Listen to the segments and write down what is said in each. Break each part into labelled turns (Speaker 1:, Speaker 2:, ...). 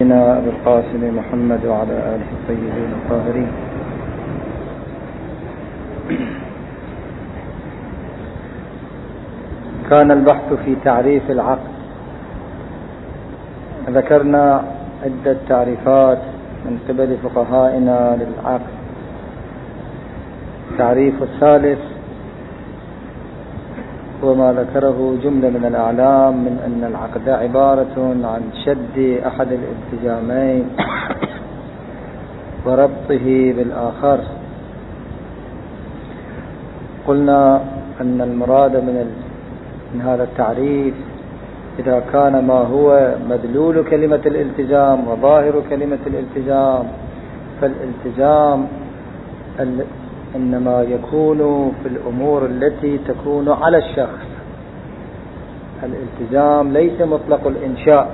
Speaker 1: أبي القاسم محمد وعلى آله الطيبين الطاهرين. كان البحث في تعريف العقد. ذكرنا عدة تعريفات من قبل فقهائنا للعقد. التعريف الثالث وما ذكره جملة من الأعلام من أن العقد عبارة عن شد أحد الالتزامين وربطه بالآخر. قلنا أن المراد من هذا التعريف إذا كان ما هو مدلول كلمة الالتزام وظاهر كلمة الالتزام، فالالتزام إنما يكون في الأمور التي تكون على الشخص. الالتزام ليس مطلق الإنشاء،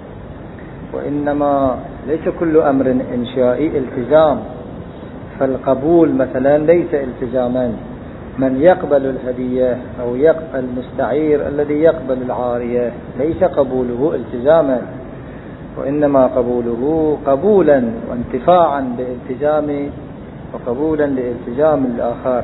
Speaker 1: وإنما ليس كل أمر إنشائي التزام. فالقبول مثلا ليس التزاما. من يقبل الهدية أو المستعير الذي يقبل العارية ليس قبوله التزاما، وإنما قبوله قبولا وانتفاعا بالالتزام وقبولا لالتزام الآخر.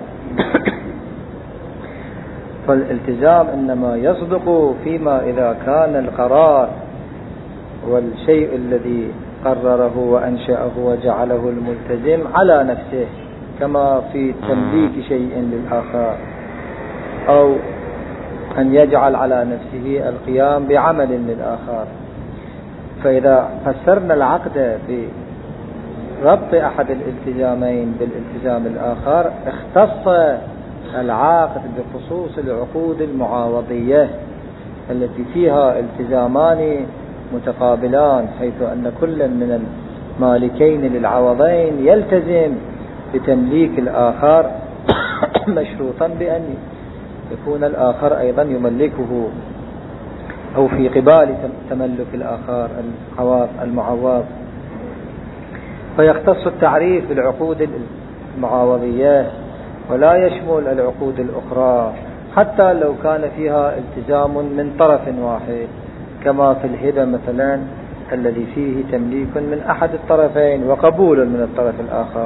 Speaker 1: فالالتزام إنما يصدق فيما إذا كان القرار والشيء الذي قرره وأنشأه وجعله الملتزم على نفسه، كما في تمليك شيء للآخر، أو أن يجعل على نفسه القيام بعمل للآخر. فإذا فسرنا العقد بربط أحد الالتزامين بالالتزام الآخر، اختص العقد بخصوص العقود المعاوضية التي فيها التزامان متقابلان، حيث أن كل من المالكين للعوضين يلتزم بتمليك الآخر مشروطا بأن يكون الآخر أيضا يملكه أو في قبال تملك الآخر المعوض. فيختص التعريف بالعقود المعاوضية ولا يشمل العقود الأخرى، حتى لو كان فيها التزام من طرف واحد، كما في الهبة مثلا الذي فيه تمليك من أحد الطرفين وقبول من الطرف الآخر.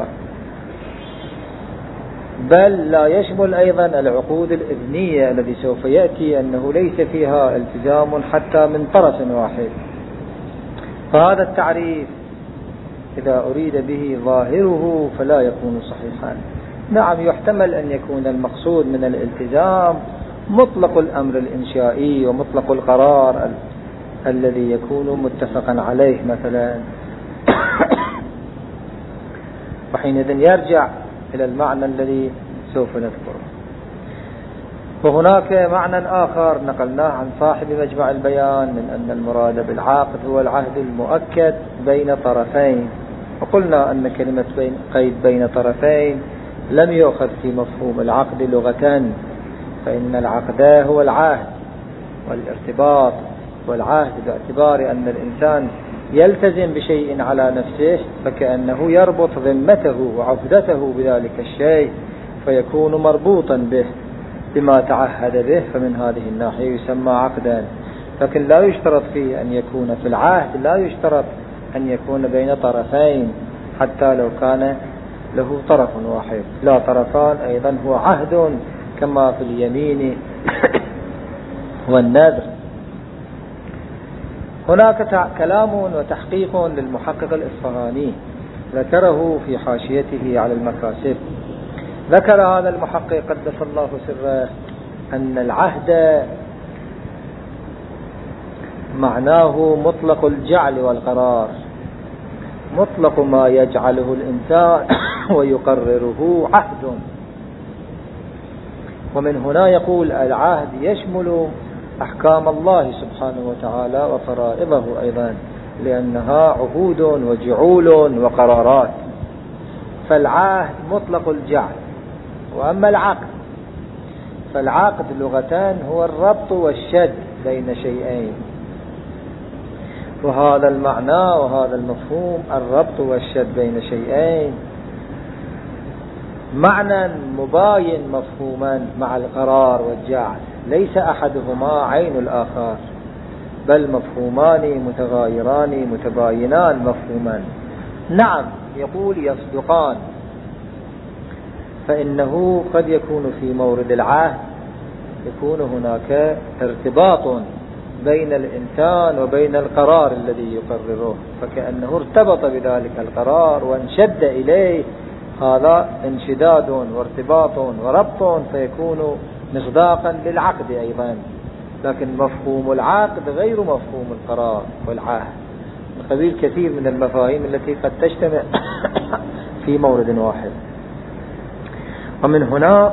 Speaker 1: بل لا يشمل أيضا العقود الإذنية الذي سوف يأتي أنه ليس فيها التزام حتى من طرف واحد. فهذا التعريف إذا أريد به ظاهره فلا يكون صحيحا. نعم، يحتمل أن يكون المقصود من الالتزام مطلق الأمر الإنشائي ومطلق القرار الذي يكون متفقا عليه مثلا، وحينئذ يرجع إلى المعنى الذي سوف نذكره. وهناك معنى آخر نقلناه عن صاحب مجمع البيان من أن المراد بالعقد هو العهد المؤكد بين طرفين. وقلنا أن كلمة قيد بين طرفين لم يؤخذ في مفهوم العقد لغة، فإن العقد هو العهد والارتباط، والعهد باعتبار أن الإنسان يلتزم بشيء على نفسه فكأنه يربط ذمته وعهدته بذلك الشيء، فيكون مربوطا به بما تعهد به، فمن هذه الناحية يسمى عقدا. لكن لا يشترط فيه أن يكون في العهد، لا يشترط أن يكون بين طرفين حتى لو كان له طرف واحد، لا طرفان أيضا هو عهد، كما في اليمين والنذر. هناك كلام وتحقيق للمحقق الإصفهاني ذكره في حاشيته على المكاسب. ذكر هذا المحقق قدس الله سره أن العهد معناه مطلق الجعل والقرار، مطلق ما يجعله الإنسان ويقرره عهد. ومن هنا يقول العهد يشمل أحكام الله سبحانه وتعالى وفرائضه أيضا، لأنها عهود وجعول وقرارات. فالعهد مطلق الجعل. وأما العقد فالعقد لغتان هو الربط والشد بين شيئين، وهذا المعنى وهذا المفهوم الربط والشد بين شيئين معنى مباين مفهوما مع القرار والجعل، ليس أحدهما عين الآخر، بل مفهومان متغايران متباينان مفهوما. نعم، يقول يصدقان، فإنه قد يكون في مورد العهد يكون هناك ارتباط بين الإنسان وبين القرار الذي يقرره، فكأنه ارتبط بذلك القرار وانشد إليه، هذا انشداد وارتباط وربط، فيكون مصداقا للعقد أيضا. لكن مفهوم العقد غير مفهوم القرار والعهد، من قبيل كثير من المفاهيم التي قد تجتمع في مورد واحد. ومن هنا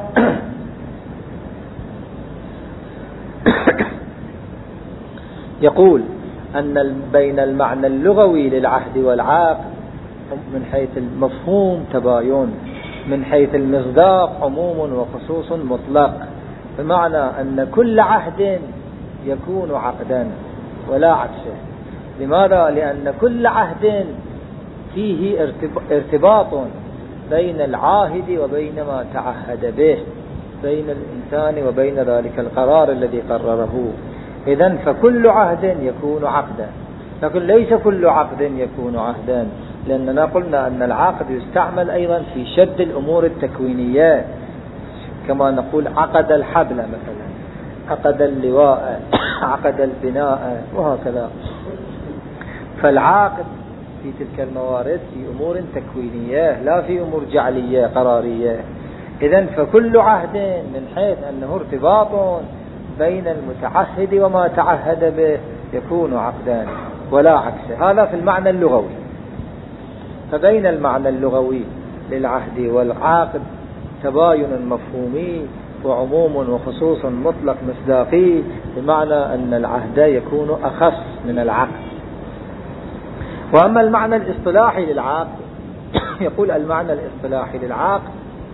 Speaker 1: يقول أن بين المعنى اللغوي للعهد والعقد من حيث المفهوم تباين، من حيث المصداق عموم وخصوص مطلق، بمعنى أن كل عهد يكون عقدا ولا عكسه. لماذا؟ لأن كل عهد فيه ارتباط بين العاهد وبين ما تعهد به، بين الإنسان وبين ذلك القرار الذي قرره. إذن فكل عهد يكون عقدا، لكن ليس كل عقد يكون عهدا، لأننا قلنا أن العقد يستعمل أيضا في شد الأمور التكوينية، كما نقول عقد الحبل مثلا، عقد اللواء، عقد البناء، وهكذا. فالعقد في تلك الموارد في أمور تكوينية لا في أمور جعلية قرارية. إذن فكل عهد من حيث أنه ارتباط بين المتعهد وما تعهد به يكون عقدا ولا عكسه. هذا في المعنى اللغوي. فبين المعنى اللغوي للعهد والعقد تباين مفهومي وعموم وخصوص مطلق مصداقي، بمعنى أن العهد يكون أخص من العقد. وأما المعنى الاصطلاحي للعقد يقول المعنى الاصطلاحي للعقد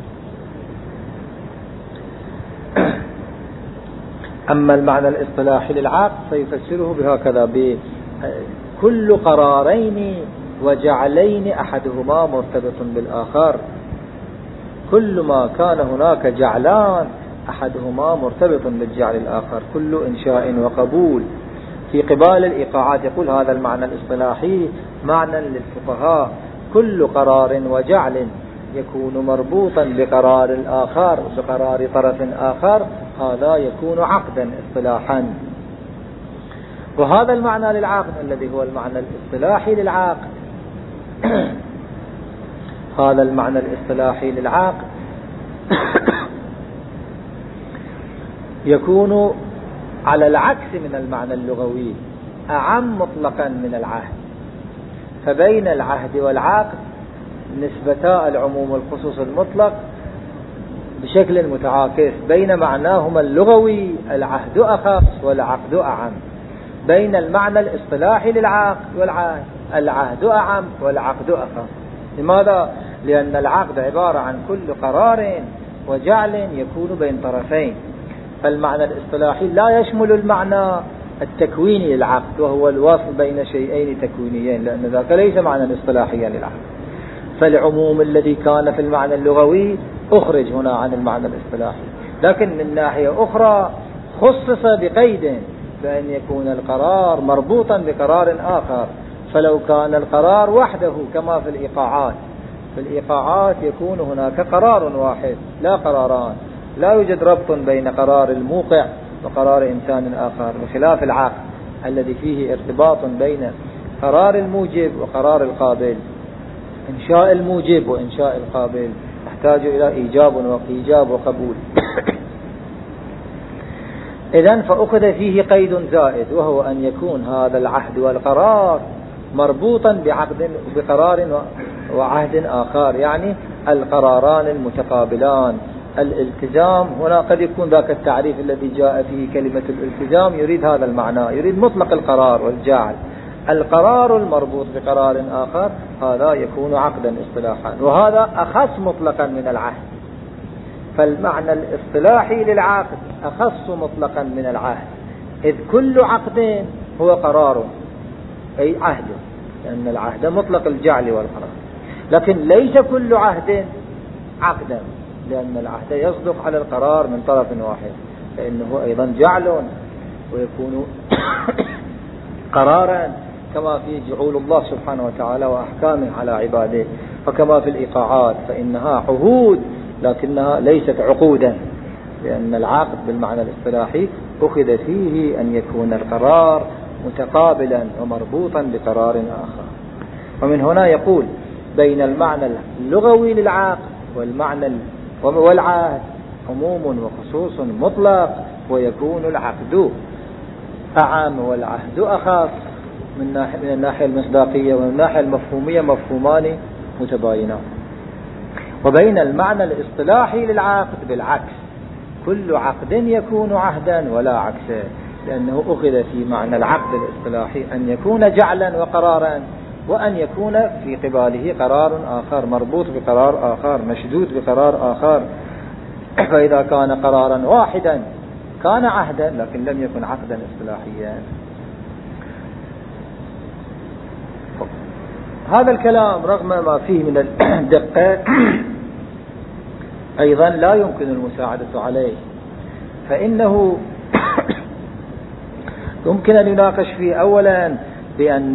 Speaker 1: أما المعنى الاصطلاحي للعقد فيفسره بهكذا: بكل قرارين وجعلين أحدهما مرتبط بالآخر. كل ما كان هناك جعلان أحدهما مرتبط بالجعل الآخر، كل إنشاء وقبول. في قبال الإيقاعات يقول هذا المعنى الاصطلاحي معنى للفقهاء: كل قرار وجعل يكون مربوطا بقرار الآخر، بقرار طرف آخر، هذا يكون عقدا اصطلاحا. وهذا المعنى للعقد الذي هو المعنى الاصطلاحي للعقد هذا المعنى الاصطلاحي للعقد يكون على العكس من المعنى اللغوي، أعم مطلقا من العهد. فبين العهد والعقد نسبتا العموم والخصوص المطلق بشكل متعاكس. بين معناهما اللغوي العهد أخص والعقد أعم، بين المعنى الاصطلاحي للعقد والعهد العهد أعم والعقد أخص. لماذا؟ لأن العقد عبارة عن كل قرار وجعل يكون بين طرفين، فالمعنى الاصطلاحي لا يشمل المعنى التكويني للعقد وهو الوصل بين شيئين تكوينيين، لأن ذاك ليس معنى اصطلاحيا للعقد. فالعموم الذي كان في المعنى اللغوي أخرج هنا عن المعنى الاصطلاحي، لكن من ناحية أخرى خصص بقيد بأن يكون القرار مربوطا بقرار آخر. فلو كان القرار وحده كما في الإيقاعات، في الإيقاعات يكون هناك قرار واحد لا قراران، لا يوجد ربط بين قرار الموقع وقرار إنسان آخر، بخلاف العقد الذي فيه ارتباط بين قرار الموجب وقرار القابل، إنشاء الموجب وإنشاء القابل، يحتاج إلى إيجاب وقبول. إذن فأخذ فيه قيد زائد، وهو أن يكون هذا العهد والقرار مربوطا بقرار وعهد آخر، يعني القراران المتقابلان. الالتزام هنا قد يكون ذاك التعريف الذي جاء فيه كلمة الالتزام يريد هذا المعنى، يريد مطلق القرار والجعل. القرار المربوط بقرار آخر هذا يكون عقدا اصطلاحا، وهذا أخص مطلقا من العهد. فالمعنى الاصطلاحي للعقد أخص مطلقا من العهد، إذ كل عقد هو قرار أي عهد، لأن العهد مطلق الجعل والقرار. لكن ليس كل عهد عقدا، لأن العهد يصدق على القرار من طرف واحد، فإنه أيضا جعل ويكون قرارا كما في جعول الله سبحانه وتعالى وأحكامه على عباده، فكما في الإيقاعات فإنها عهود لكنها ليست عقودا، لأن العقد بالمعنى الاصطلاحي أخذ فيه أن يكون القرار متقابلا ومربوطا بقرار آخر. ومن هنا يقول بين المعنى اللغوي للعقد والعهد عموم وخصوص مطلق، ويكون العقد أعم والعهد أخص من الناحية المصداقية، ومن الناحية المفهومية مفهومان متباينان. وبين المعنى الاصطلاحي للعقد بالعكس، كل عقد يكون عهدا ولا عكسه، لأنه أخذ في معنى العقد الاصطلاحي أن يكون جعلا وقرارا، وأن يكون في قباله قرار آخر مربوط بقرار آخر مشدود بقرار آخر. فإذا كان قرارا واحدا كان عهدا لكن لم يكن عقدا اصطلاحيا. هذا الكلام رغم ما فيه من الدقة أيضا لا يمكن المساعدة عليه، فإنه يمكن أن يناقش فيه أولا بأن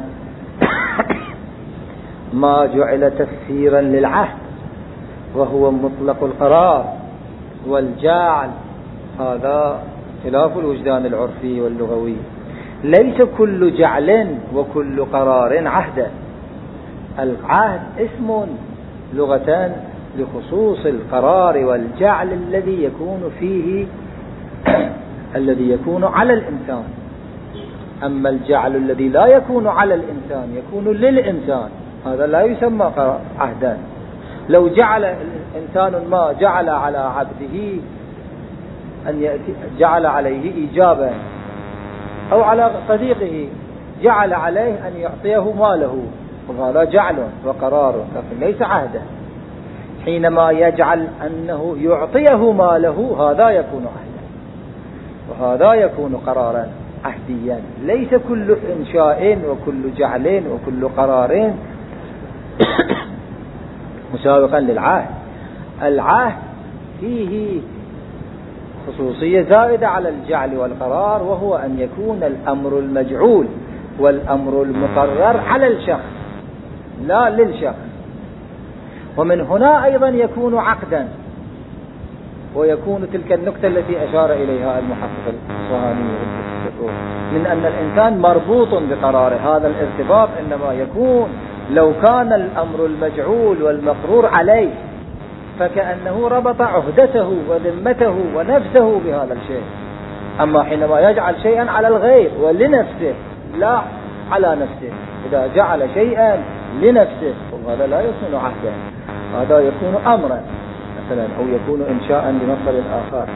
Speaker 1: ما جعل تفسيرا للعهد وهو مطلق القرار والجعل، هذا خلاف الوجدان العرفي واللغوي. ليس كل جعل وكل قرار عهدا. العهد اسم لغة لخصوص القرار والجعل الذي يكون فيه الذي يكون على الإنسان. أما الجعل الذي لا يكون على الإنسان يكون للإنسان، هذا لا يسمى عهدا. لو جعل إنسان ما جعل على عبده أن جعل عليه إيجابا، أو على صديقه جعل عليه أن يعطيه ماله، وهذا جعل وقرار لكن ليس عهدا. حينما يجعل أنه يعطيه ماله هذا يكون عهدا، وهذا يكون قرارا عهديا. ليس كل إنشاء وكل جعل وكل قرار مسابقا للعهد. العهد فيه خصوصية زائدة على الجعل والقرار، وهو أن يكون الأمر المجعول والأمر المقرر على الشخص لا للشخص. ومن هنا أيضا يكون عقدا، ويكون تلك النقطة التي أشار إليها المحقق الصهاني من أن الإنسان مربوط بقراره. هذا الارتباط إنما يكون لو كان الأمر المجعول والمقرور عليه، فكأنه ربط عهدته وذمته ونفسه بهذا الشيء. أما حينما يجعل شيئا على الغير ولنفسه لا على نفسه، إذا جعل شيئا لنفسه هذا لا يكون عهدا، هذا يكون أمرا مثلا، أو يكون إنشاء لمصدر آخر،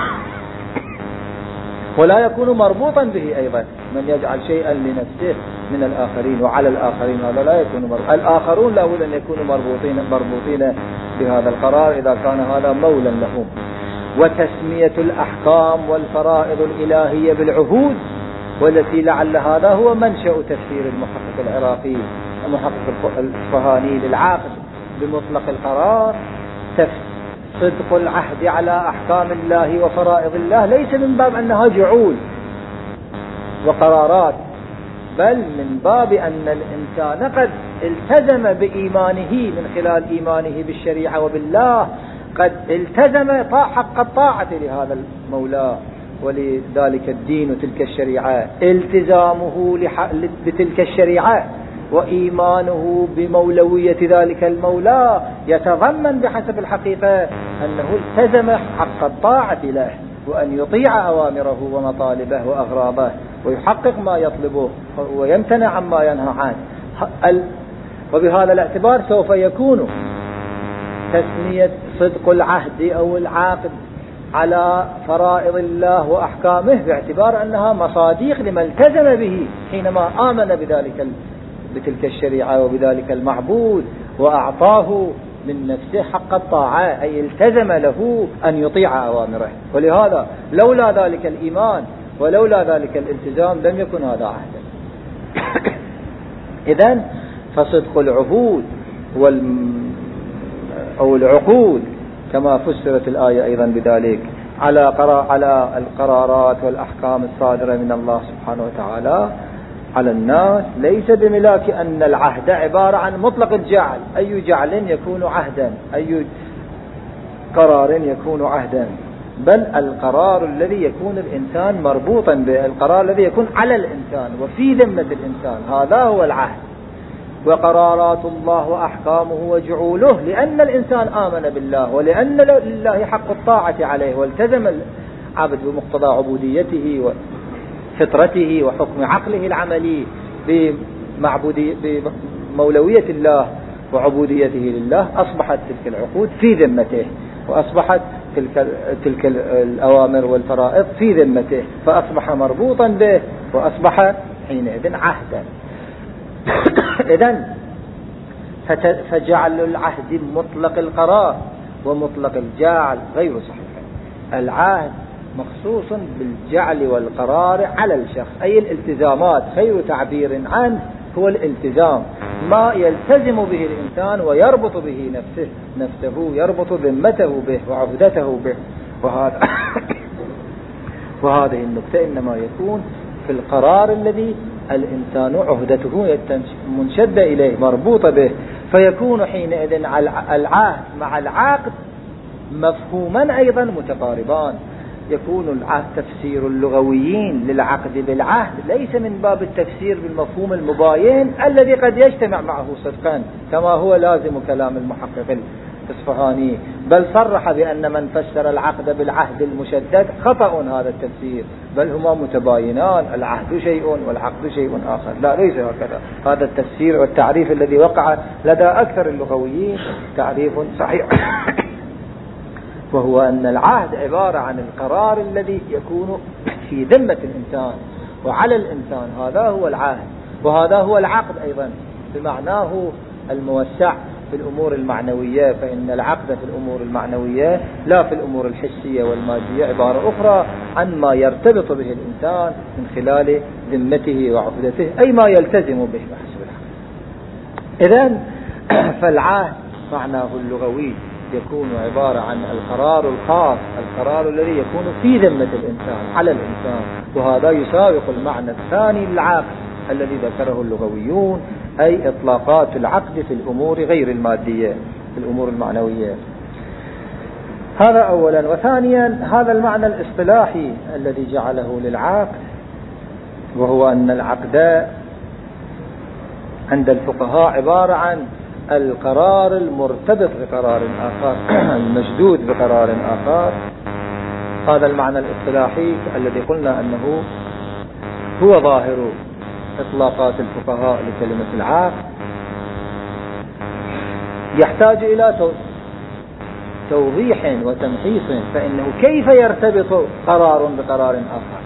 Speaker 1: ولا يكون مربوطا به أيضا. من يجعل شيئا لنفسه من الآخرين وعلى الآخرين هذا لا يكون مربوطا. الآخرون لا بد أن يكونوا مربوطين بهذا القرار إذا كان هذا مولا لهم. وتسمية الأحكام والفرائض الإلهية بالعهود، والتي لعل هذا هو منشأ تفسير المحقق العراقي المحقق الصهاني للعقد بمطلق القرار. صدق العهد على أحكام الله وفرائض الله ليس من باب أنها جعول وقرارات، بل من باب أن الإنسان قد التزم بإيمانه من خلال إيمانه بالشريعة وبالله، قد التزم حق الطاعة لهذا المولى ولذلك الدين وتلك الشريعة. التزامه بتلك الشريعة وإيمانه بمولوية ذلك المولى يتضمن بحسب الحقيقة أنه التزم حق الطاعة له، وأن يطيع أوامره ومطالبه وأغراضه، ويحقق ما يطلبه ويمتنع عما ينهى عنه. وبهذا الاعتبار سوف يكون تسمية صدق العهد أو العقد على فرائض الله وأحكامه باعتبار أنها مصاديق لما التزم به حينما آمن بتلك الشريعة وبذلك المعبود، وأعطاه من نفسه حق الطاعة، أي التزم له أن يطيع أوامره. ولهذا لولا ذلك الإيمان ولولا ذلك الالتزام لم يكن هذا عهدا. إذن فصدق العهود أو العقود كما فسرت الآية أيضا بذلك على القرارات والأحكام الصادرة من الله سبحانه وتعالى، على الناس ليس بملاك أن العهد عبارة عن مطلق الجعل، أي جعل يكون عهدا، أي قرار يكون عهدا، بل القرار الذي يكون الإنسان مربوطا به، القرار الذي يكون على الإنسان وفي ذمة الإنسان، هذا هو العهد. وقرارات الله وأحكامه وجعوله، لأن الإنسان آمن بالله ولأن لله حق الطاعة عليه والتزم العبد بمقتضى عبوديته وفطرته وحكم عقله العملي بمولوية الله وعبوديته لله، أصبحت تلك العقود في ذمته، وأصبحت تلك الأوامر والفرائض في ذمته، فأصبح مربوطا به وأصبح حينئذ عهدا. إذن فجعل العهد مطلق القرار ومطلق الجعل غير صحيح. العهد مخصوص بالجعل والقرار على الشخص، أي الالتزامات، خير تعبير عنه هو الالتزام، ما يلتزم به الإنسان ويربط به نفسه يربط ذمته به وعبدته به. وهذه النقطة إنما يكون في القرار الذي الإنسان عهدته منشدة إليه مربوطة به، فيكون حينئذ العهد مع العقد مفهوما أيضا متقاربان. يكون العهد تفسير اللغويين للعقد بالعهد ليس من باب التفسير بالمفهوم المباين الذي قد يجتمع معه صدقا كما هو لازم كلام المحقق الإصفهاني، بل صرح بأن من فسر العقد بالعهد المشدد خطأ هذا التفسير، بل هما متباينان، العهد شيء والعقد شيء آخر. لا، ليس هكذا. هذا التفسير والتعريف الذي وقع لدى أكثر اللغويين تعريف صحيح، وهو أن العهد عبارة عن القرار الذي يكون في ذمة الإنسان وعلى الإنسان، هذا هو العهد، وهذا هو العقد أيضا بمعناه الموسع في الأمور المعنوية، فإن العقد في الأمور المعنوية لا في الأمور الحسية والمادية، عبارة أخرى عن ما يرتبط به الإنسان من خلال ذمته وعقدته، أي ما يلتزم به بحسب العقد. إذن فالعهد معناه اللغوي يكون عبارة عن القرار الخاص، القرار الذي يكون في ذمة الإنسان على الإنسان، وهذا يسابق المعنى الثاني للعقد الذي ذكره اللغويون، أي إطلاقات العقد في الأمور غير المادية، في الأمور المعنوية. هذا أولا. وثانيا هذا المعنى الاصطلاحي الذي جعله للعقد، وهو أن العقد عند الفقهاء عبارة عن القرار المرتبط بقرار آخر المشدود بقرار آخر. هذا المعنى الاصطلاحي الذي قلنا أنه هو ظاهر إطلاقات الفقهاء لكلمة العقد يحتاج إلى توضيح وتمحيص، فإنه كيف يرتبط قرار بقرار آخر؟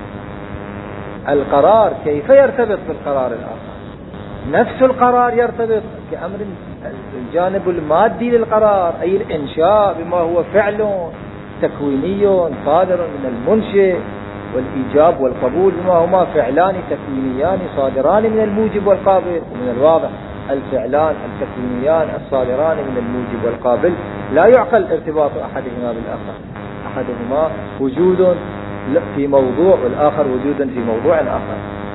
Speaker 1: القرار كيف يرتبط بالقرار الآخر؟ نفس القرار يرتبط كأمر الجانب المادي للقرار، أي الإنشاء بما هو فعل تكويني صادر من المنشئ، والإيجاب والقبول بما هما فعلان تكوينيان صادران من الموجب والقابل. ومن الواضح الفعلان التكوينيان الصادران من الموجب والقابل لا يعقل ارتباط أحدهما بالآخر، أحدهما وجود في موضوع والآخر وجود في موضوع آخر.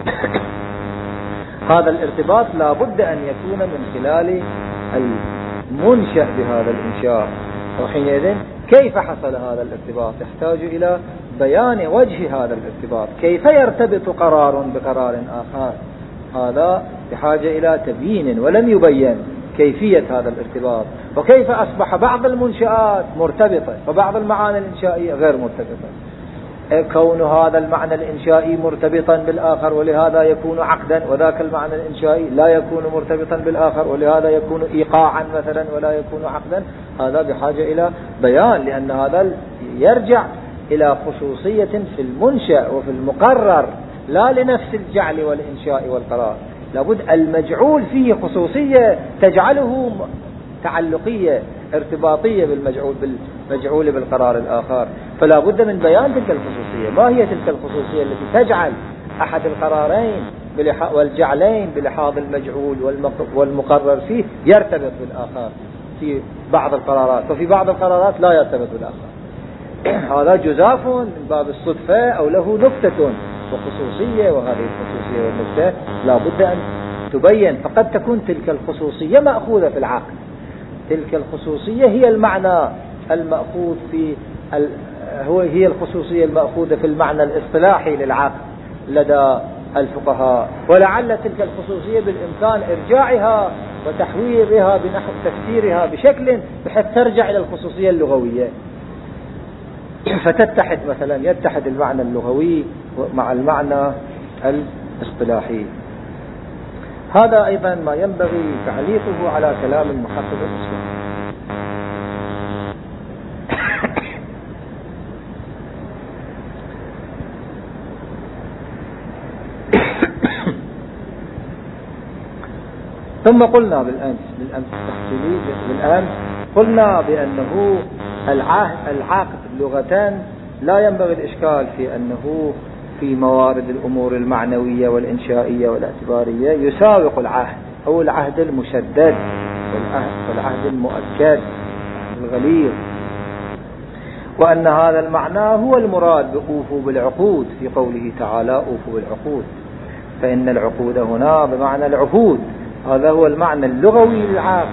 Speaker 1: هذا الارتباط لا بد أن يكون من خلال المنشأ بهذا الإنشاء، وحينئذ كيف حصل هذا الارتباط يحتاج إلى بيان وجه هذا الارتباط، كيف يرتبط قرار بقرار آخر، هذا بحاجة إلى تبيين، ولم يبين كيفية هذا الارتباط، وكيف أصبح بعض المنشآت مرتبطة وبعض المعاني الإنشائية غير مرتبطة. كون هذا المعنى الإنشائي مرتبطا بالآخر ولهذا يكون عقدا، وذاك المعنى الإنشائي لا يكون مرتبطا بالآخر ولهذا يكون إيقاعا مثلا ولا يكون عقدا، هذا بحاجة إلى بيان، لأن هذا يرجع إلى خصوصية في المنشأ وفي المقرر، لا لنفس الجعل والإنشاء والقرار. لابد المجعول فيه خصوصية تجعله تعلقية ارتباطية بالمجعول بالقرار الآخر، فلا بد من بيان تلك الخصوصية. ما هي تلك الخصوصية التي تجعل أحد القرارين والجعلين بلحاظ المجعول والمقرر فيه يرتبط بالآخر في بعض القرارات، وفي بعض القرارات لا يرتبط بالآخر؟ هذا جزاف من باب الصدفة أو له نكتة وخصوصية، وهذه الخصوصية والنكتة لا بد أن تبين. فقد تكون تلك الخصوصية مأخوذة في العقد، تلك الخصوصية هي المعنى المأخوذ هي الخصوصية المأخوذة في المعنى الاصطلاحي للعقد لدى الفقهاء، ولعل تلك الخصوصية بالإمكان إرجاعها وتحويرها بنحو تفسيرها بشكل بحيث ترجع إلى الخصوصية اللغوية، فتتحد مثلا يتحد المعنى اللغوي مع المعنى الاصطلاحي. هذا أيضا ما ينبغي تعليقه على كلام المحقق الإسلامي. ثم قلنا بالأمس قلنا بأنه العقد لغة لا ينبغي الإشكال في أنه في موارد الأمور المعنوية والإنشائية والاعتبارية يساوق العهد أو العهد المشدد والعهد المؤكد الغليظ، وأن هذا المعنى هو المراد بأوفوا بالعقود في قوله تعالى أوفوا بالعقود، فإن العقود هنا بمعنى العهود، هذا هو المعنى اللغوي للعقد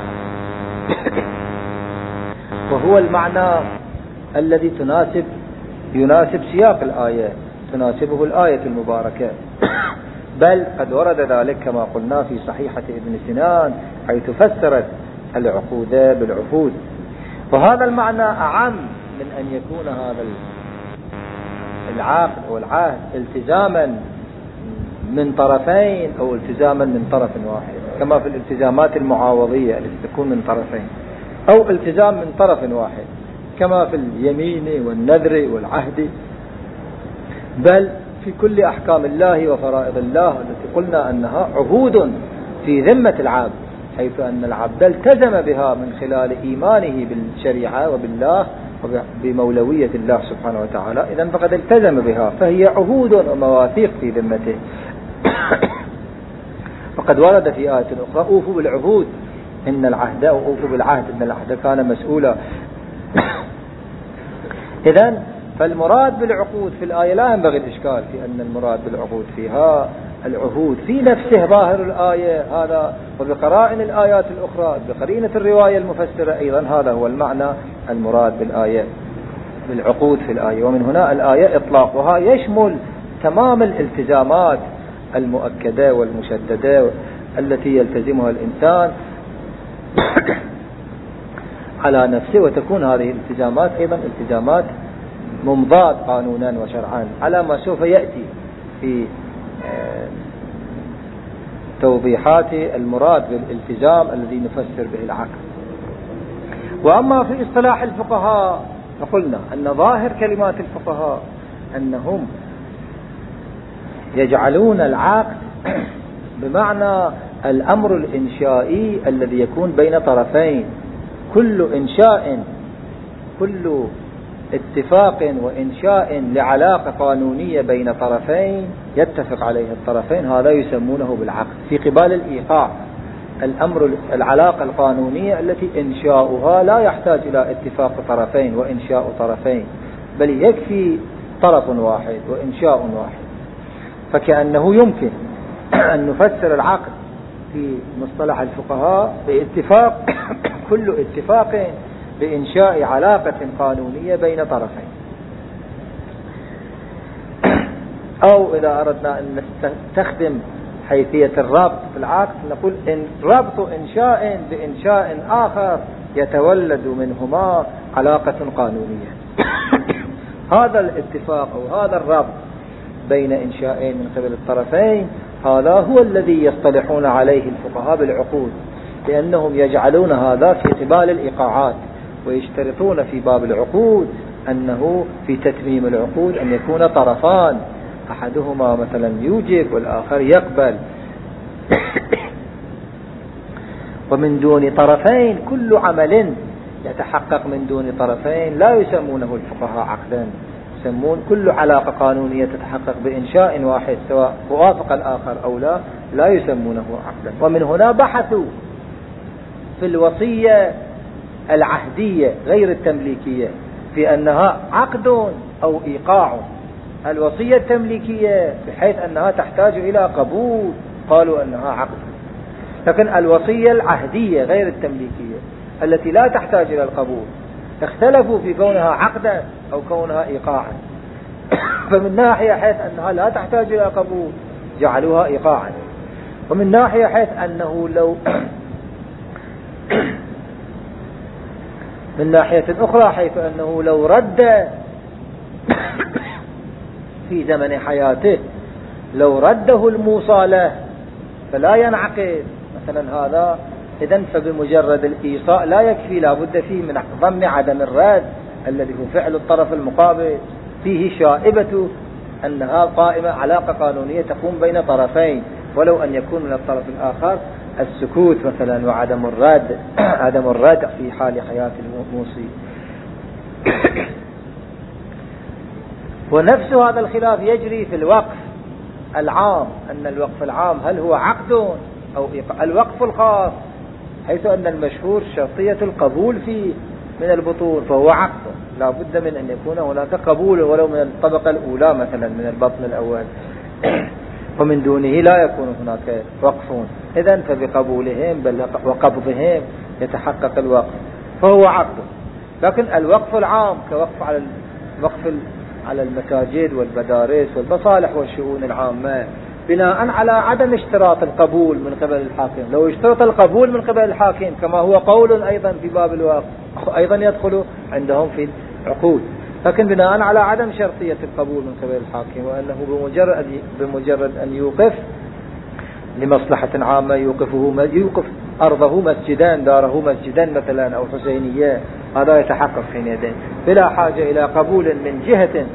Speaker 1: وهو المعنى الذي يناسب سياق الآية، تناسبه الآية المباركة. بل قد ورد ذلك كما قلنا في صحيحة ابن سنان حيث فسرت العقود بالعهود، وهذا المعنى أعم من أن يكون هذا العقد أو العهد التزاما من طرفين أو التزاما من طرف واحد، كما في الالتزامات المعاوضية التي تكون من طرفين، أو التزام من طرف واحد كما في اليمين والنذر والعهد، بل في كل أحكام الله وفرائض الله التي قلنا أنها عهود في ذمة العبد، حيث أن العبد التزم بها من خلال إيمانه بالشريعة وبالله وبمولوية الله سبحانه وتعالى، إذن فقد التزم بها، فهي عهود ومواثيق في ذمته. وقد ورد في آية أخرى أوفوا بالعهود إن العهد أو أوفوا بالعهد إن العهد كان مسؤولا. إذن فالمراد بالعقود في الآية لا ينبغي الإشكال في أن المراد بالعقود فيها العهود في نفسه ظاهر الآية هذا، وبقرائن الآيات الأخرى بقرينة الرواية المفسرة أيضا هذا هو المعنى المراد بالآية بالعقود في الآية. ومن هنا الآية إطلاقها يشمل تمام الالتزامات المؤكدة والمشددة التي يلتزمها الإنسان على نفسه، وتكون هذه الالتزامات أيضا التزامات ممضاة قانونا وشرعا على ما سوف يأتي في توضيحات المراد بالالتزام الذي نفسر به العقد. وأما في اصطلاح الفقهاء فقلنا أن ظاهر كلمات الفقهاء أنهم يجعلون العقد بمعنى الأمر الإنشائي الذي يكون بين طرفين، كل اتفاق وإنشاء لعلاقة قانونية بين طرفين يتفق عليه الطرفين هذا يسمونه بالعقد. في قبال الإيقاع العلاقة القانونية التي إنشاؤها لا يحتاج إلى اتفاق طرفين وإنشاء طرفين، بل يكفي طرف واحد وإنشاء واحد. فكأنه يمكن أن نفسر العقد في مصطلح الفقهاء باتفاق كل اتفاق بإنشاء علاقة قانونية بين طرفين، أو إذا أردنا أن نستخدم حيثية الربط في العقد نقول إن ربط إنشاء بإنشاء آخر يتولد منهما علاقة قانونية. هذا الاتفاق أو هذا الربط بين إنشاءين من قبل الطرفين هذا هو الذي يصطلحون عليه الفقهاء بالعقود، لأنهم يجعلون هذا في قبال الإيقاعات، ويشترطون في باب العقود أنه في تتميم العقود أن يكون طرفان أحدهما مثلا يوجب والآخر يقبل. ومن دون طرفين كل عمل يتحقق من دون طرفين لا يسمونه الفقهاء عقدا، يسمون كل علاقة قانونية تتحقق بإنشاء واحد سواء وافق الآخر أو لا يسمونه عقدا. ومن هنا بحثوا في الوصية العهدية غير التمليكية في أنها عقد أو إيقاع، الوصية التمليكية بحيث أنها تحتاج إلى قبول قالوا أنها عقد. لكن الوصية العهدية غير التمليكية التي لا تحتاج إلى القبول اختلفوا في كونها عقدا أو كونها إيقاعا. فمن ناحية حيث أنها لا تحتاج إلى قبول جعلوها إيقاعا، ومن ناحية حيث أنه لو من ناحية أخرى حيث أنه لو رد في زمن حياته لو رده الموصى له فلا ينعقد مثلا هذا. إذن فبمجرد الإيصاء لا يكفي، لا بد فيه من ضمن عدم الرد الذي هو فعل الطرف المقابل، فيه شائبة أنها قائمة علاقة قانونية تقوم بين طرفين، ولو أن يكون من الطرف الآخر السكوت مثلا وعدم الرد عدم الرد في حال حياة الموصي. ونفس هذا الخلاف يجري في الوقف العام، أن الوقف العام هل هو عقد أو إيقاع. الوقف الخاص حيث أن المشهور شرطية القبول فيه من البطون فهو عقد، لا بد من أن يكون هناك قبول ولو من الطبقة الأولى مثلا من البطن الأول ومن دونه لا يكون هناك وقف. إذن فبقبولهم بل وقبضهم يتحقق الوقف فهو عقد. لكن الوقف العام كوقف على الوقف على المساجد والمدارس والمصالح والشؤون العامة بناء على عدم اشتراط القبول من قبل الحاكم. لو اشترط القبول من قبل الحاكم كما هو قول أيضا في باب الوقف أيضا يدخل عندهم في العقود، لكن بناء على عدم شرطية القبول من قبل الحاكم، وأنه بمجرد أن يوقف لمصلحة عامة يوقف أرضه مسجدا داره مسجدا مثلا أو حسينية، هذا يتحقق حينئذ بلا حاجة إلى قبول من جهة.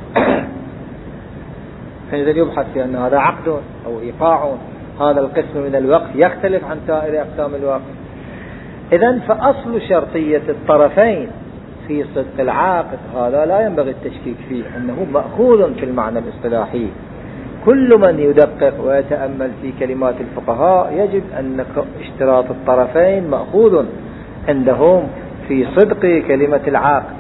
Speaker 1: حينئذ يبحث في أن هذا عقد أو إيقاع. هذا القسم من الوقف يختلف عن سائر أقسام الوقف. إذن فأصل شرطية الطرفين في صدق العقد هذا لا ينبغي التشكيك فيه، أنه مأخوذ في المعنى الاصطلاحي. كل من يدقق ويتأمل في كلمات الفقهاء يجد أن اشتراط الطرفين مأخوذ عندهم في صدق كلمة العقد.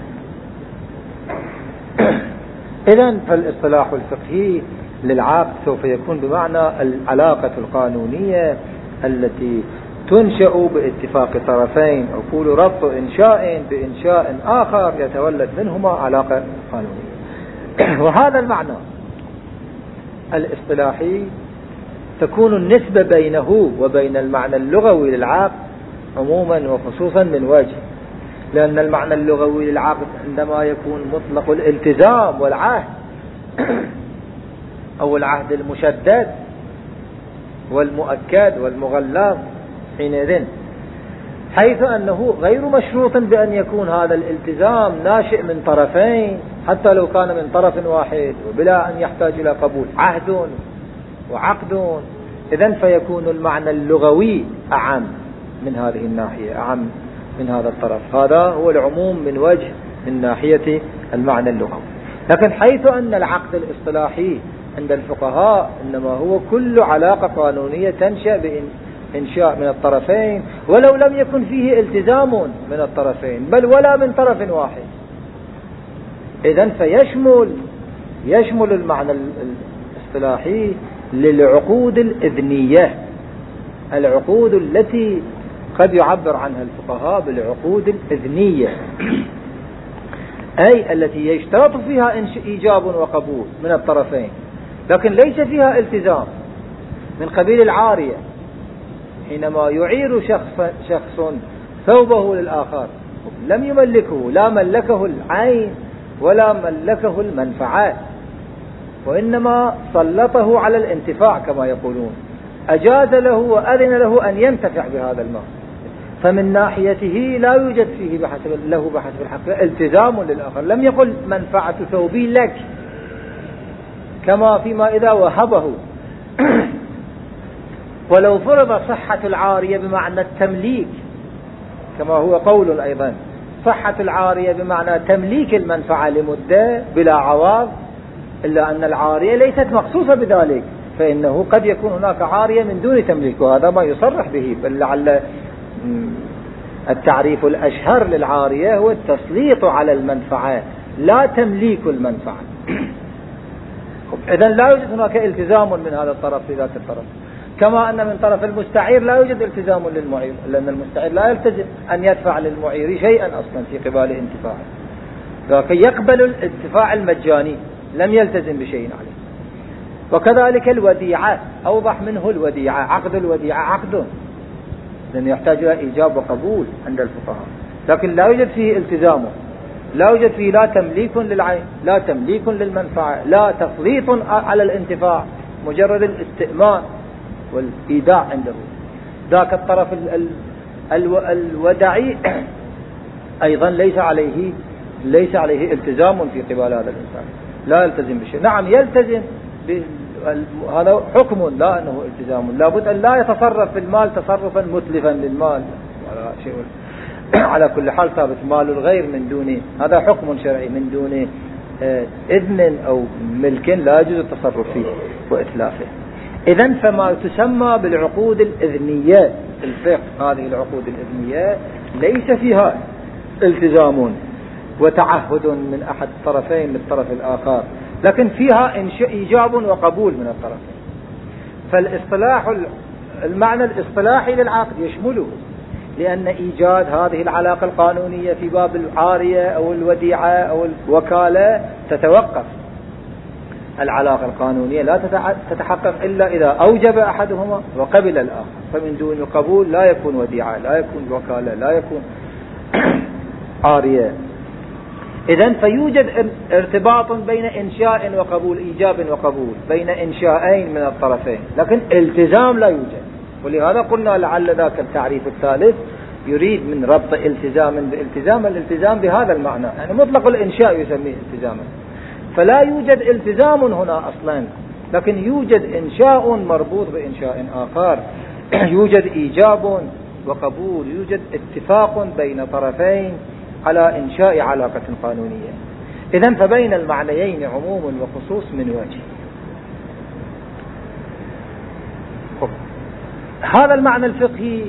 Speaker 1: إذن فالاصطلاح الفقهي للعقد سوف يكون بمعنى العلاقة القانونية التي تنشأ باتفاق طرفين، أقول ربط إنشاء بإنشاء آخر يتولد منهما علاقة قانونية. وهذا المعنى الاصطلاحي تكون النسبة بينه وبين المعنى اللغوي للعقد عموما وخصوصا من وجه، لأن المعنى اللغوي للعقد عندما يكون مطلق الالتزام والعهد أو العهد المشدد والمؤكد والمغلظ حينئذ حيث أنه غير مشروط بأن يكون هذا الالتزام ناشئ من طرفين حتى لو كان من طرف واحد وبلا أن يحتاج إلى قبول، عهد وعقد. إذن فيكون المعنى اللغوي أعم من هذه الناحية، أعم من هذا الطرف. هذا هو العموم من وجه من ناحية المعنى اللغوي. لكن حيث أن العقد الاصطلاحي عند الفقهاء إنما هو كل علاقة قانونية تنشأ بإنشاء من الطرفين ولو لم يكن فيه التزام من الطرفين بل ولا من طرف واحد. إذن فيشمل المعنى الاصطلاحي للعقود الإذنية، العقود التي قد يعبر عنها الفقهاء بالعقود الإذنية، أي التي يشترط فيها إيجاب وقبول من الطرفين لكن ليس فيها التزام، من قبيل العارية حينما يعير شخص ثوبه للآخر لم يملكه، لا ملكه العين ولا ملكه المنفعات وإنما سلطه على الانتفاع كما يقولون، أجاز له وأذن له أن ينتفع بهذا المال، فمن ناحيته لا يوجد فيه بحسب الحق التزام للآخر، لم يقل منفعة ثوبي لك كما فيما إذا وهبه. ولو فرض صحة العارية بمعنى التمليك كما هو قول أيضا، صحة العارية بمعنى تمليك المنفعة لمدة بلا عوض، إلا أن العارية ليست مخصوصة بذلك، فإنه قد يكون هناك عارية من دون تمليك، وهذا ما يصرح به، بل لعل التعريف الأشهر للعارية هو التسليط على المنفعة لا تمليك المنفعة. إذن لا يوجد هناك التزام من هذا الطرف في ذات الطرف، كما أن من طرف المستعير لا يوجد التزام للمعير، لأن المستعير لا يلتزم أن يدفع للمعير شيئا أصلا في قبال انتفاعه، لكن يقبل الانتفاع المجاني لم يلتزم بشيء عليه. وكذلك الوديعة أوضح منه الوديعة، عقد الوديعة عقد لأنه يحتاج إلى إيجاب وقبول عند الفقهاء، لكن لا يوجد فيه التزامه، لا يوجد فيه لا تمليك للعين، لا تمليك للمنفعة، لا تسليط على الانتفاع، مجرد الاستئمان والإيداع عنده. ذاك الطرف الودعي أيضا ليس عليه التزام في قبال هذا الإنسان، لا يلتزم بشيء. نعم يلتزم، هذا حكم لا أنه التزام، لابد أن لا يتصرف في المال تصرفا متلفا للمال ولا شيء. على كل حال ثابت مال الغير من دونه، هذا حكم شرعي، من دون إذن أو ملك لا يجوز التصرف فيه وإتلافه. إذن فما تسمى بالعقود الإذنية في الفقه، هذه العقود الإذنية ليس فيها التزام وتعهد من أحد الطرفين للطرف الآخر، لكن فيها إيجاب وقبول من الطرفين. فالاصطلاح المعنى الاصطلاحي للعقد يشمله، لأن إيجاد هذه العلاقة القانونية في باب العارية أو الوديعة أو الوكالة تتوقف. العلاقة القانونية لا تتحقق إلا إذا أوجب أحدهما وقبل الآخر، فمن دون القبول لا يكون وديعة، لا يكون وكالة، لا يكون عارية. إذن فيوجد ارتباط بين إنشاء وقبول، إيجاب وقبول بين إنشاءين من الطرفين، لكن التزام لا يوجد. ولهذا قلنا لعل ذاك التعريف الثالث يريد من ربط التزام بالالتزام، الالتزام بهذا المعنى، يعني مطلق الإنشاء يسميه التزاما، فلا يوجد التزام هنا أصلا، لكن يوجد إنشاء مربوط بإنشاء آخر، يوجد إيجاب وقبول، يوجد اتفاق بين طرفين على إنشاء علاقة قانونية. إذن فبين المعنيين عموم وخصوص من وجه. هذا المعنى الفقهي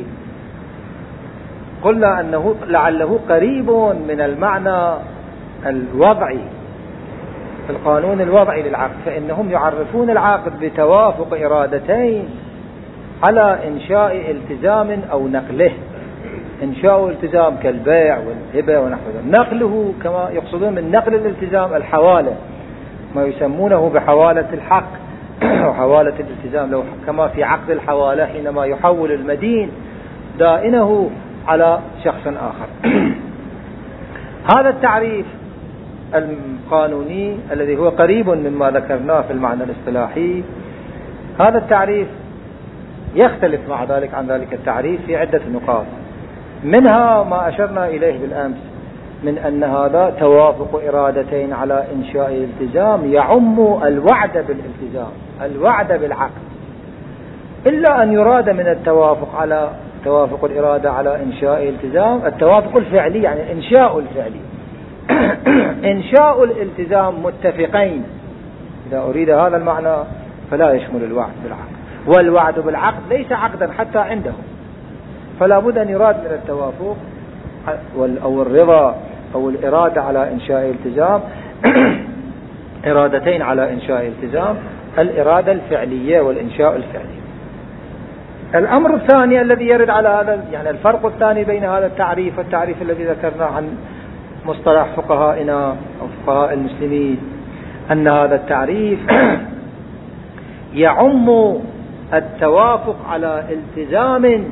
Speaker 1: قلنا أنه لعله قريب من المعنى الوضعي، القانون الوضعي للعقد، فإنهم يعرفون العقد بتوافق إرادتين على إنشاء التزام أو نقله. إنشاء التزام كالبيع والهبة ونحو ذلك، نقله كما يقصدون من نقل الالتزام الحوالة، ما يسمونه بحوالة الحق وحوالة الالتزام، لو كما في عقد الحوالة حينما يحول المدين دائنه على شخص آخر. هذا التعريف القانوني الذي هو قريب مما ذكرناه في المعنى الاصطلاحي، هذا التعريف يختلف مع ذلك عن ذلك التعريف في عدة نقاط، منها ما أشرنا إليه بالأمس من أن هذا توافق إرادتين على إنشاء الالتزام يعم الوعد بالالتزام، الوعد بالعقد، إلا أن يراد من التوافق على توافق الإرادة على إنشاء الالتزام التوافق الفعلي، يعني إنشاء الفعلي. إنشاء الالتزام متفقين، إذا أريد هذا المعنى فلا يشمل الوعد بالعقد، والوعد بالعقد ليس عقدا حتى عندهم، فلا بد أن يراد من التوافق أو الرضا أو الإرادة على إنشاء التزام إرادتين على إنشاء التزام، الإرادة الفعلية والإنشاء الفعلي. الأمر الثاني الذي يرد على هذا، يعني الفرق الثاني بين هذا التعريف والتعريف الذي ذكرناه عن مصطلح فقهائنا أو فقهاء المسلمين، أن هذا التعريف يعم التوافق على التزام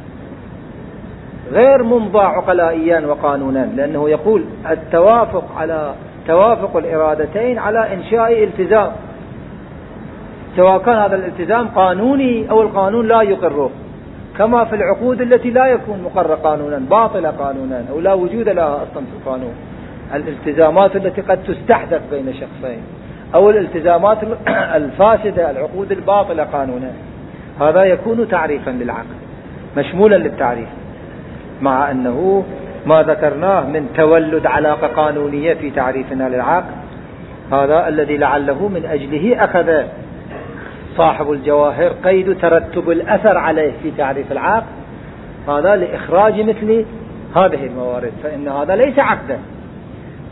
Speaker 1: غير منضى عقلائيا وقانونا، لأنه يقول التوافق على توافق الإرادتين على إنشاء التزام، سواء كان هذا الالتزام قانوني أو القانون لا يقره، كما في العقود التي لا يكون مقرر قانونا، باطلة قانونا أو لا وجود لها أصلا في القانون، الالتزامات التي قد تستحدث بين شخصين، أو الالتزامات الفاسدة، العقود الباطلة قانونا، هذا يكون تعريفا للعقد مشمولا للتعريف، مع أنه ما ذكرناه من تولد علاقة قانونية في تعريفنا للعقد، هذا الذي لعله من أجله أخذ صاحب الجواهر قيد ترتب الأثر عليه في تعريف العقد، هذا لإخراج مثل هذه الموارد، فإن هذا ليس عقدا،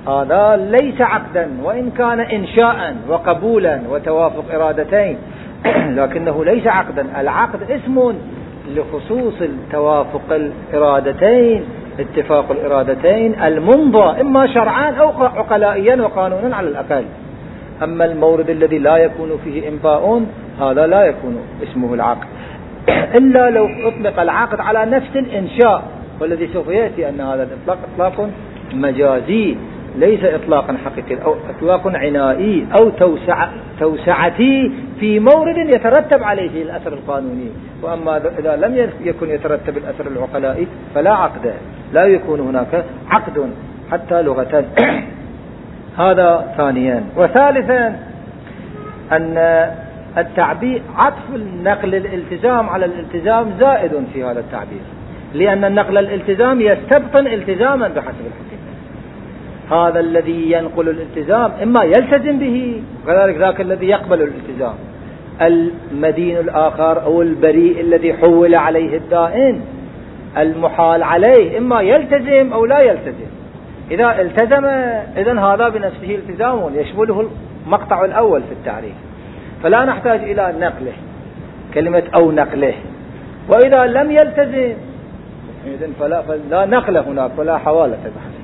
Speaker 1: هذا ليس عقدا، وإن كان إنشاء وقبولا وتوافق إرادتين، لكنه ليس عقدا. العقد اسم لخصوص التوافق الإرادتين، اتفاق الإرادتين الممضى إما شرعا أو عقلائيا وقانونا على الأقل. أما المورد الذي لا يكون فيه إمضاء هذا لا يكون اسمه العقد، إلا لو أطلق العقد على نفس الإنشاء، والذي سوف يأتي أن هذا الإطلاق إطلاق مجازي ليس إطلاقا حقيقي أو إطلاق عنائي أو توسعتي في مورد يترتب عليه الأثر القانوني. وأما إذا لم يكن يترتب الأثر العقلائي فلا عقد، لا يكون هناك عقد حتى لغة. هذا ثانيا. وثالثا أن التعبير عطف النقل الالتزام على الالتزام زائد في هذا التعبير، لأن النقل الالتزام يستبطن التزاما بحسب الحقيقة. هذا الذي ينقل الالتزام إما يلتزم به، وكذلك ذاك الذي يقبل الالتزام. المدين الآخر أو البريء الذي حول عليه الدائن المحال عليه إما يلتزم أو لا يلتزم. إذا التزم إذن هذا بنفسه التزام يشمله المقطع الأول في التعريف، فلا نحتاج إلى نقله، كلمة أو نقله. وإذا لم يلتزم إذن فلا نقل هناك ولا حوالة بحث.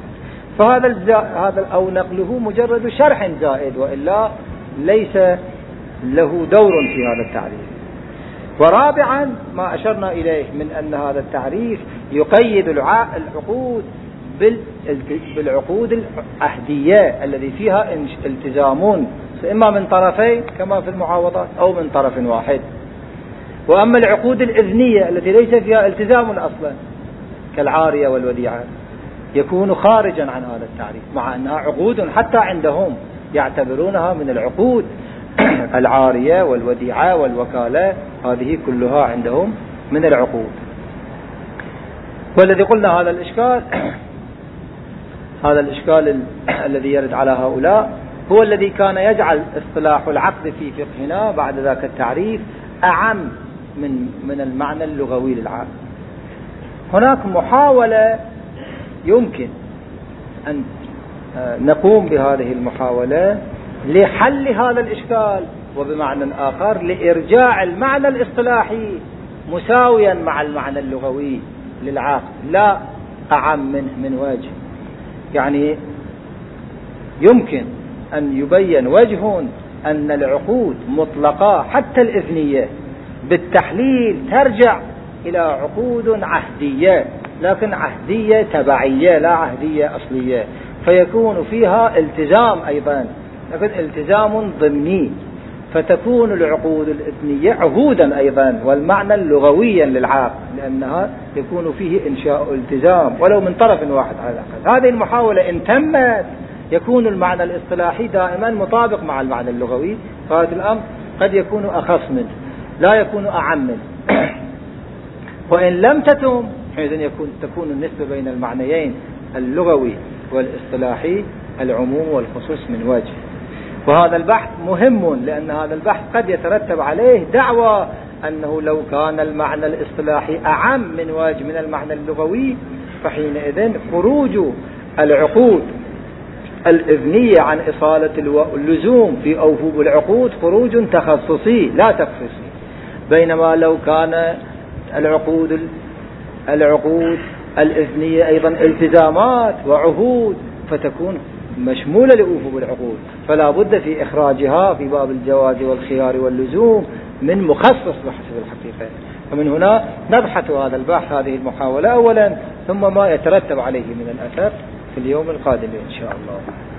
Speaker 1: فهذا أو نقله مجرد شرح زائد، وإلا ليس له دور في هذا التعريف. ورابعا ما أشرنا إليه من أن هذا التعريف يقيد العقود بالعقود العهدية الذي فيها التزامون إما من طرفين كما في المعاوضات أو من طرف واحد. وأما العقود الإذنية التي ليس فيها التزام أصلا كالعارية والوديعة يكون خارجا عن هذا التعريف، مع أنها عقود حتى عندهم يعتبرونها من العقود. العارية والوديعة والوكالة هذه كلها عندهم من العقود. والذي قلنا هذا الإشكال الذي يرد على هؤلاء هو الذي كان يجعل اصطلاح العقد في فقهنا بعد ذاك التعريف أعم من المعنى اللغوي للعقد. هناك محاولة يمكن أن نقوم بهذه المحاولة لحل هذا الإشكال، وبمعنى آخر لإرجاع المعنى الاصطلاحي مساويا مع المعنى اللغوي للعقد، لا أعم من وجه. يعني يمكن أن يبين وجه أن العقود مطلقة حتى الإذنية بالتحليل ترجع إلى عقود عهدية، لكن عهدية تبعية لا عهدية أصلية، فيكون فيها التزام أيضا، لكن التزام ضمني، فتكون العقود الإذنية عهودا أيضا والمعنى اللغويا للعقد، لأنها يكون فيه إنشاء التزام ولو من طرف واحد على الأقل. هذه المحاولة إن تمت يكون المعنى الاصطلاحي دائما مطابق مع المعنى اللغوي، فهذا الأمر قد يكون أخص منه لا يكون أعم منه. وإن لم تتم حينئذ تكون النسبة بين المعنيين اللغوي والاصطلاحي العموم والخصوص من وجه. وهذا البحث مهم، لأن هذا البحث قد يترتب عليه دعوى أنه لو كان المعنى الاصطلاحي أعم من وجه من المعنى اللغوي فحينئذ خروج العقود الإذنية عن إصالة اللزوم في أوفوب العقود خروج تخصصي لا تخصيصي، بينما لو كان العقود الإذنية أيضا التزامات وعهود فتكون مشمولة لأوفوب العقود، فلا بد في إخراجها في باب الجواز والخيار واللزوم من مخصص بحسب الحقيقة. ومن هنا نبحث هذا البحث هذه المحاولة أولا، ثم ما يترتب عليه من الأثر في اليوم القادم إن شاء الله.